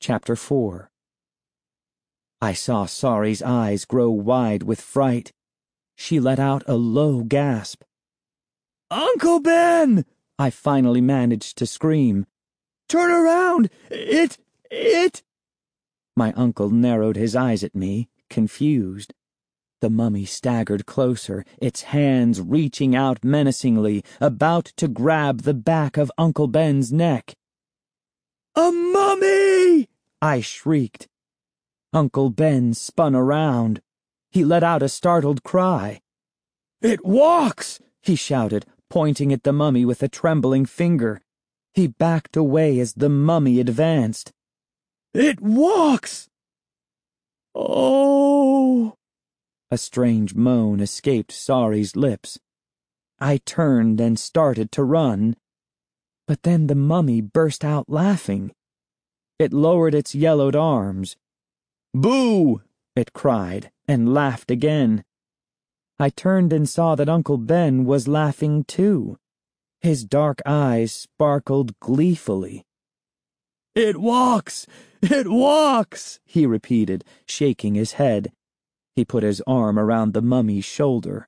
Chapter 4. I saw Sari's eyes grow wide with fright. She let out a low gasp. "Uncle Ben!" I finally managed to scream. "Turn around! It—" My uncle narrowed his eyes at me, confused. The mummy staggered closer, its hands reaching out menacingly, about to grab the back of Uncle Ben's neck. "A mummy!" I shrieked. Uncle Ben spun around. He let out a startled cry. "It walks!" he shouted, pointing at the mummy with a trembling finger. He backed away as the mummy advanced. "It walks!" "Oh!" A strange moan escaped Sari's lips. I turned and started to run, but then the mummy burst out laughing. It lowered its yellowed arms. "Boo!" it cried, and laughed again. I turned and saw that Uncle Ben was laughing too. His dark eyes sparkled gleefully. "It walks! It walks!" he repeated, shaking his head. He put his arm around the mummy's shoulder.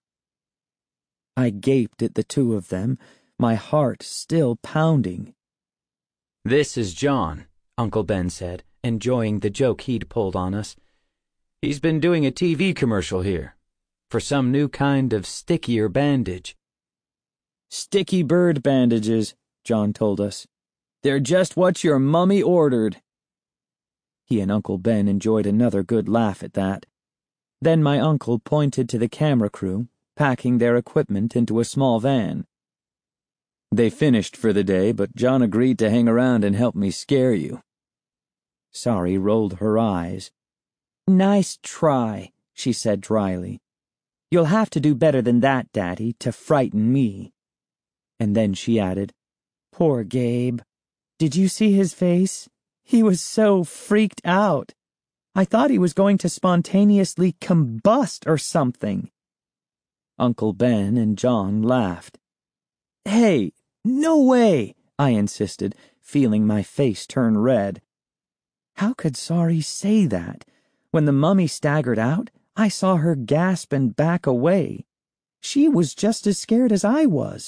I gaped at the two of them, my heart still pounding. "This is John," Uncle Ben said, enjoying the joke he'd pulled on us. "He's been doing a TV commercial here for some new kind of stickier bandage." "Sticky bird bandages," John told us. "They're just what your mummy ordered." He and Uncle Ben enjoyed another good laugh at that. Then my uncle pointed to the camera crew, packing their equipment into a small van. "They finished for the day, but John agreed to hang around and help me scare you." Sari rolled her eyes. "Nice try," she said dryly. "You'll have to do better than that, Daddy, to frighten me." And then she added, "Poor Gabe. Did you see his face? He was so freaked out. I thought he was going to spontaneously combust or something." Uncle Ben and John laughed. "Hey, no way," I insisted, feeling my face turn red. How could Sari say that? When the mummy staggered out, I saw her gasp and back away. She was just as scared as I was.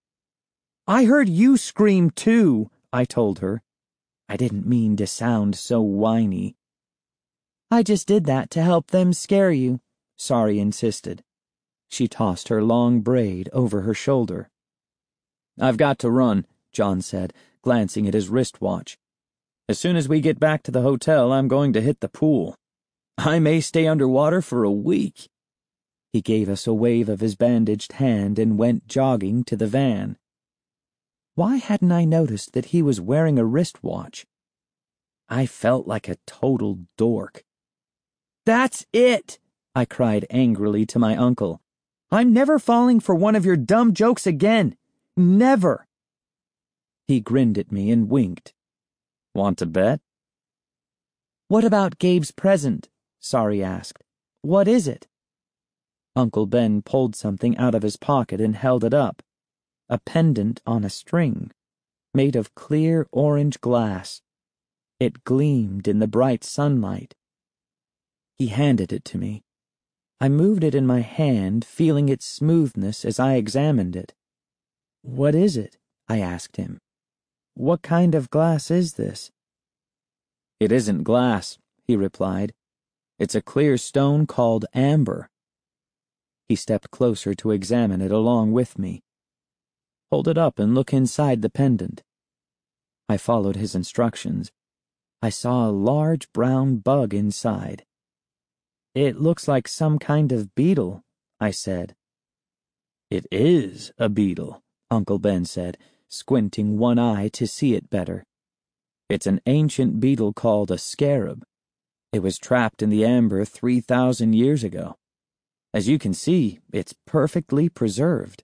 "I heard you scream too," I told her. I didn't mean to sound so whiny. "I just did that to help them scare you," Sari insisted. She tossed her long braid over her shoulder. "I've got to run," John said, glancing at his wristwatch. "As soon as we get back to the hotel, I'm going to hit the pool. I may stay underwater for a week." He gave us a wave of his bandaged hand and went jogging to the van. Why hadn't I noticed that he was wearing a wristwatch? I felt like a total dork. "That's it!" I cried angrily to my uncle. "I'm never falling for one of your dumb jokes again. Never." He grinned at me and winked. "Want to bet?" "What about Gabe's present?" Sari asked. "What is it?" Uncle Ben pulled something out of his pocket and held it up. A pendant on a string, made of clear orange glass. It gleamed in the bright sunlight. He handed it to me. I moved it in my hand, feeling its smoothness as I examined it. "What is it?" I asked him. "What kind of glass is this?" "It isn't glass," he replied. "It's a clear stone called amber." He stepped closer to examine it along with me. "Hold it up and look inside the pendant." I followed his instructions. I saw a large brown bug inside. "It looks like some kind of beetle," I said. "It is a beetle," Uncle Ben said, squinting one eye to see it better. "It's an ancient beetle called a scarab. It was trapped in the amber 3,000 years ago. As you can see, it's perfectly preserved."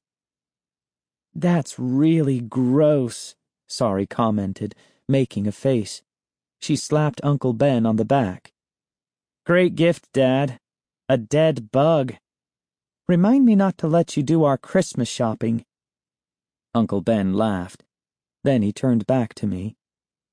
"That's really gross," Sari commented, making a face. She slapped Uncle Ben on the back. "Great gift, Dad. A dead bug. Remind me not to let you do our Christmas shopping." Uncle Ben laughed. Then he turned back to me.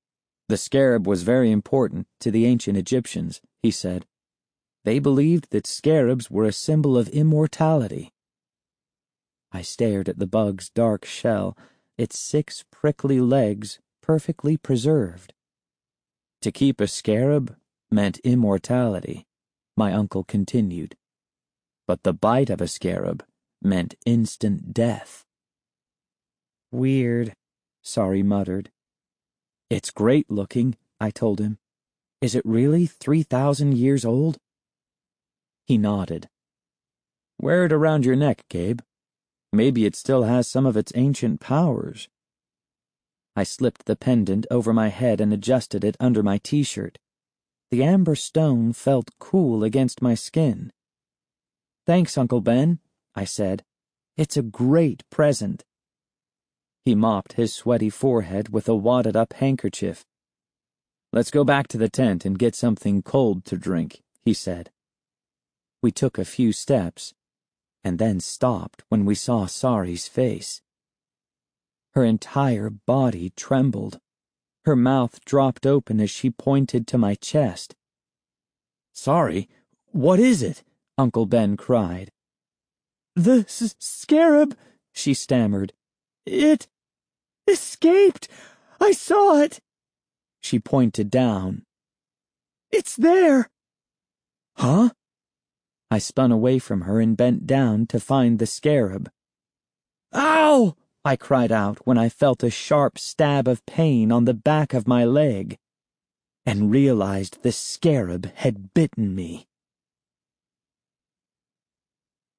The scarab was very important to the ancient Egyptians, he said. They believed that scarabs were a symbol of immortality. I stared at the bug's dark shell, its 6 prickly legs perfectly preserved. To keep a scarab meant immortality, my uncle continued. But the bite of a scarab meant instant death. Weird, Sari muttered. It's great looking, I told him. Is it really 3,000 years old? He nodded. Wear it around your neck, Gabe. Maybe it still has some of its ancient powers. I slipped the pendant over my head and adjusted it under my t-shirt. The amber stone felt cool against my skin. Thanks, Uncle Ben, I said. It's a great present. He mopped his sweaty forehead with a wadded-up handkerchief. Let's go back to the tent and get something cold to drink, he said. We took a few steps, and then stopped when we saw Sari's face. Her entire body trembled. Her mouth dropped open as she pointed to my chest. Sari, what is it? Uncle Ben cried. The scarab, she stammered. It escaped. I saw it. She pointed down. It's there. Huh? I spun away from her and bent down to find the scarab. Ow! I cried out when I felt a sharp stab of pain on the back of my leg, and realized the scarab had bitten me.